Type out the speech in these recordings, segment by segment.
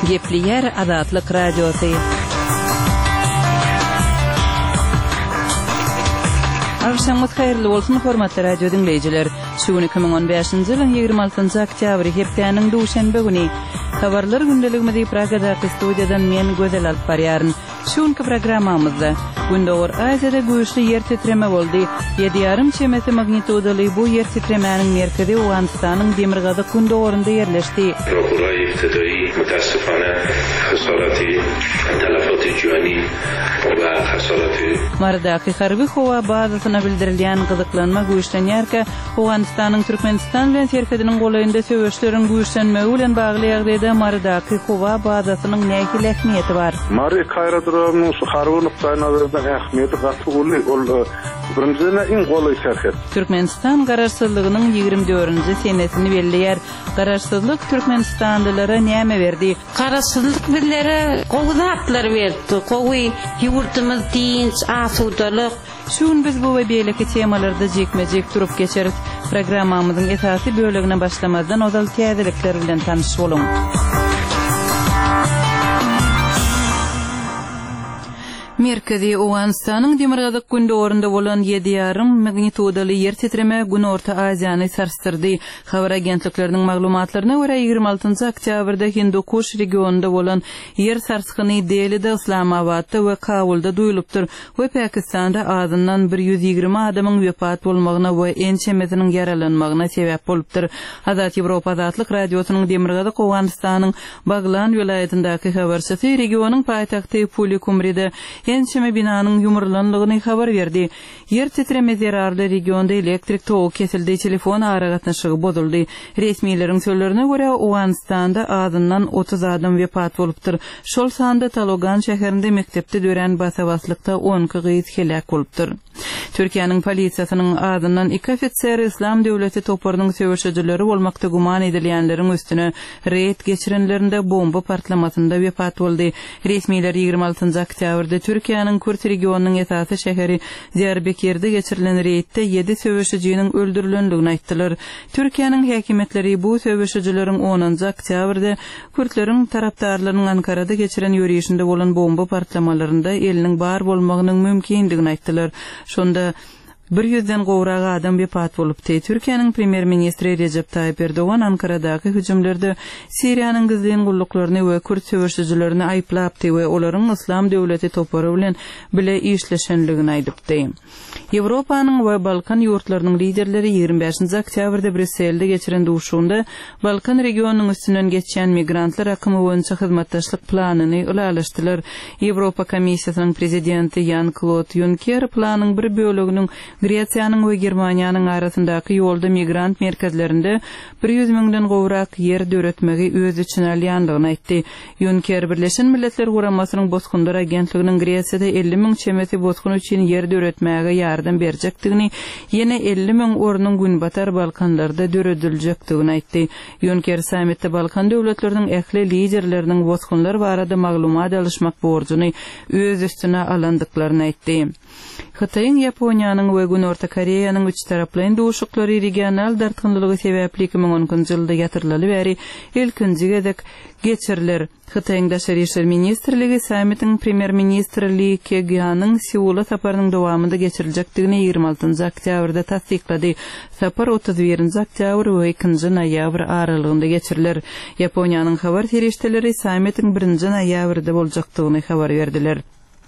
Gepli yer Azatlyk Radiosu. Akşamınız hayırlı olsun hormatly radio dinleyijiler. Şu 2015-nji ýylyň 26-njy oktýabry hepdeniň duşanbe güni habarlar gündeligimizi Pragada studiýadan men gözel alyp barýaryn. Şuňky programmamyzda Gündöwür Aziýada güýçli ýer titreme boldy. 7,5 çemeti magnitudaly bu ýer titremäniň merkezi Owganistanyň Demirgazy gündöwürinde ýerleşdi. Prokuror ibtidai mutassifana hasaraty talafaty jani we hasaraty Mardaky harby howa bazasyna bildirilýän gyzyklanma güýçlenýärkä Owganistanyň Türkmenistan bilen serkediniň golaýynda söwüşleriň güýçlenmegi bilen bagly ýagdaýda Mardaky howa bazasynyň nähili ähmiýeti bar. Mardaky aerodromunyň şu harby nukdaýyna nazardan ähmiýeti gatlygy ol birinjiden iň golaý şerhet. Türkmenistan garaşsyzlygynyň 24-nji senesini belleýär. Garaşsyzlyk Türkmenistanlylara näme berdi? Garaşsyzlyk bizlere gowzatlar berdi. Gowy ýurtymyz dinç, asudalyk. Şun biz bu we beýleki temalarda jekmejek turup geçerik. Programmamyzyň esasy bölegine başlamazdan ozal täzelikler bilen tanyş boluň. Merkezi Owganistanyň Demirgazy gündöwürinde bolan 7,5 magnitudaly ýer titreme gün Orta Aziýany sarstyrdy. Habar agentlikleriniň maglumatlaryna görä 26-njy oktýabrda Hindukuş regionunda bolan ýer sarskyny Delhide, Islamabadda we Kabulda duýulypdyr. We Pakistanda azyndan 120 adamyň wepat bolmagyna we ençemeziniň ýaralanmagyna sebäp bolupdyr. Azat Ýewropa Azatlyk Radiosynyň Demirgazy Owganistanyň Baglan welaýatyndaky habarçysy regionyň paýtagty Pulikumride ençeme binanyň ýumurlanlygyny habar berdi. Yer titreme zerarly regionda elektrik togy kesildi, telefon aragatnaşygy bozuldy. Resmiýetiň sözlerine görä Owganistanda azyndan 30 adam wepat bolupdyr. Şol sanda Talogan şäherinde mektepde dören basabaslykda 10 gyz helak bolupdyr. Türkiýanyň polisiýasynyň azyndan 2 ofitser İslam döwleti toparynyň söwüşçileri bolmakda guman edilýänleriň üstüne reýt geçirenlerinde bomba partlamasynda wepat boldy. Resmiýetler 26-njy oktýabrda Türkiýanyň Kürt regionunyň esasy şäheri Diyarbekirde geçirilen reýtde 7 söwüşçijiň öldürilendigini aýtdylar. Türkiýanyň häkimetleri bu söwüşçileriň 10-njy oktýabrda Kürtleriň tarapdarlarynyň Ankarada geçiren ýürüýüşinde bolan bomba partlamalарында eliniň bar bolmagynyň mümkindigini aýtdylar. Şonda 100-den gowrak adam wepat bolupdy. Türkiýanyň premier ministri Recep Tayyip Erdogan Ankaradaky hüjümlerde Siriýanyň gizlen gullaklaryny we Kürt söwüşçilerini aýplapdy we olaryň İslam döwleti topary bilen bile işleşenligini aýdypdy. Ýewropanyň we Balkan ýurtlarynyň liderleri 25-nji oktýabrda Brüsselde geçiren duşunda Balkan regionunyň üstünden geçen migrantlar akymy boýunça hyzmatdaşlyk planyny ulalaşdylar. Ýewropa Komissiýasynyň prezidenti Jan-Claude Juncker planyň bir böleginiň Gretsiýanyň we Germaniýanyň arasyndaky ýolda migrant merkezlerinde 100 000-den gowrak yer döretmegi öz için alýandygyny aýtdy. Juncker Birleşen Milletler Guramasynyň bozgunlar agentliginiň Gretsiýada 50 000 çemeti bozgun üçin yer döretmege ýardam berjekdigini, ýene 50 000 ornuň Günbatar Balkanlarda dörediljekdigini aýtdy. Juncker sammitde Balkan döwletleriniň ähli liderleriniň bozgunlar barada maglumat alışmak borcuny öz üstüne alandyklaryny aýtdy. Xitayň, Ýaponiýanyň we Gün Orta Koreýanyň üç taraplaryň duşuklary regional dartgynlygy sebäpli 2010-njy ýylda ýatyrylaly bäri ilkinji gezek geçiriler. Xitayň Daşary işler ministrligi sammitiň premier ministri Lee Kye-gyanyň Seula saparynyň dowamında geçiriljekdigini 26-njy oktýabrda tasdiklady. Sapar 31-nji oktýabr we 2-nji noýabr aralygynda geçiriler. Ýaponiýanyň habar serişdeleri sammitiň 1-nji noýabrda boljakdygyny habar berdiler.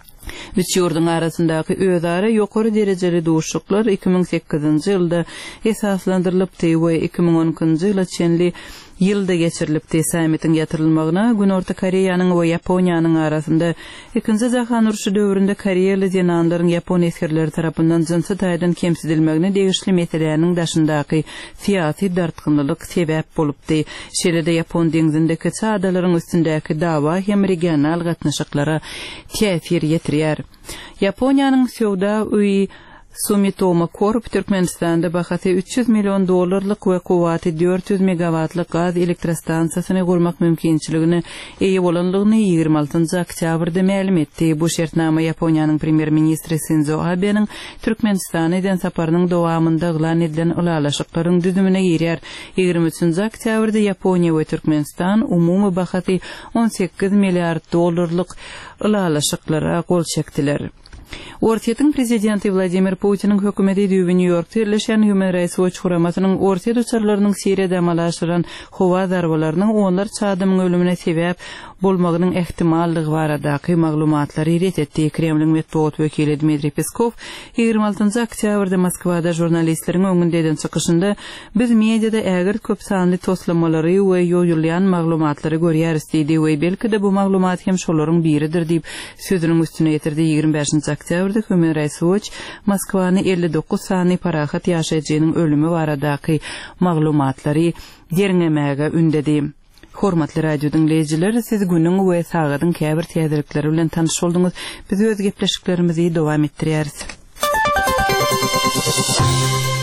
Üç ýurdun arasyndaky özara ýokary derejeli duşuklar 2008-nji ýylda esaslandyrylypdy we 2010-njy ýyla çenli ýylda geçirilipdi. Sammitiň ýatyrylmagyna Gün Orta Koreýanyň we Ýaponiýanyň arasynda 2-nji jahan uruşy döwründe Koreýaly jenanlaryň Ýapon eskerleri tarapyndan jinsy taýdan kemsidilmegine degişli meseleleriň daşyndaky syýasy dartgynlyk sebäp bolupdy. Şeýle-de Ýapon deňizindeki çadalaryň üstündäki dawa hem regional gatnaşyklara täsir ýetirýär. Ýaponiýanyň Sowda uy Sumitomo Corp Türkmenistan'da baxatı $300 milyon ve kuvvati 400 megawattlık gaz elektrostansiyasını kurmak mümkinçiligini iyi bolanlığını 26 oktyabrda ma'lum etdi. Bu şertnama Yaponiyanın premier ministri Shinzo Abe'nin Türkmenistan'a eden saparının dowamında ılan edilen ulalaşıkların düzümüne girer. 23 oktyabrda Yaponiya ve Türkmenistan umumi baxatı $18 milyar ulalaşıklara kol çektiler. Ortiyatyň prezidenti Vladimir Putin'in hökümeti düýbi New York'ta ýerleşen Human Rights Watch guramasynyň ortiýa duçarlarynyň Siriýada amalaşylan howa darbalarynyň onlar çadymyň ölümine sebäp bolmagynyň ehtimallygy baradaky maglumatlary ret etdi. Kremlin medeniýet wekili Dmitry Peskov 26 oktyabrda Moskwada jurnalistleriň öňünde eden çykyşynda biz mediada äger köp sanly toslanmalary we ýoýulýan maglumatlary görýäris diýdi we belki-de bu maglumat hem şolaryň biridir diýip sözüniň üstüne ýetirdi. 25 oktyabrda Human Rights Watch Moskwany 59 sany parahat ýaşaýjynyň ölümi baradaky maglumatlary derňemäge ündedi. Hormatly radio dinleyijiler, siz günüň we sagadyň käbir täzelikleri bilen tanyş boldyňyz. Biz öz gepleşiklerimizi dowam etdirýäris.